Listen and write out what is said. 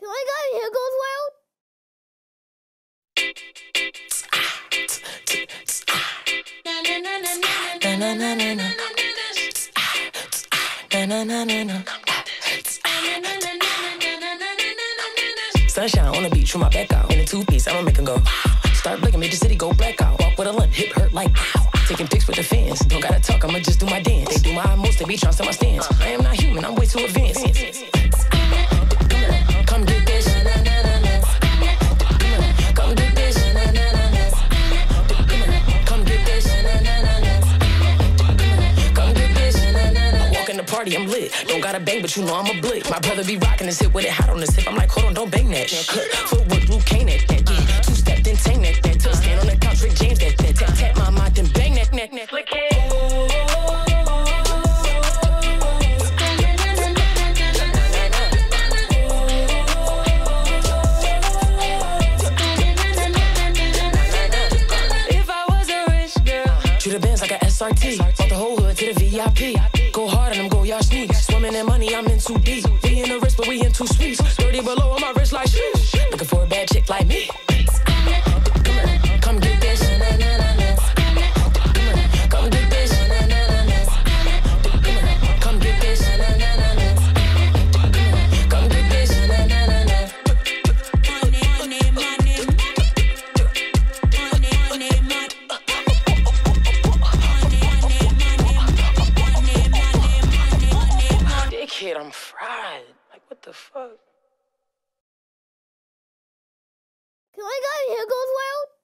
Can I go Higgles World? Sunshine on the beach with my back out. In a two-piece, I'ma make them go. Start blinking, make the city go black out. Walk with a limp, hip hurt like pow. Taking pics with the fans. Don't gotta talk, I'ma just do my dance. They do my most, they be trying to my stance. I am not human, I'm way too advanced. Come get this. Come get this. Come get this. Come get this. I walk in the party, I'm lit. Don't gotta bang, but you know I'm a blick. My brother be rocking his hip with it hot on his hip. I'm like, hold on, don't bang that. Footwork, blue cane that. Yeah, two-step, then tang that. Stand on the couch, Rick James that. Tap, tap, my mind, then bang that. Flick it. The bands like a SRT, brought the whole hood to the VIP. Go hard on them, go y'all sneaks. Swimming in money, I'm in too deep. We in the wrist, but we in two sweets. 30 below on my wrist like sheesh. Looking for a bad chick like me. Come get this. Come get this. Come get this. Come get this. Kid, I'm fried. Like, what the fuck? Can I go Higgles World?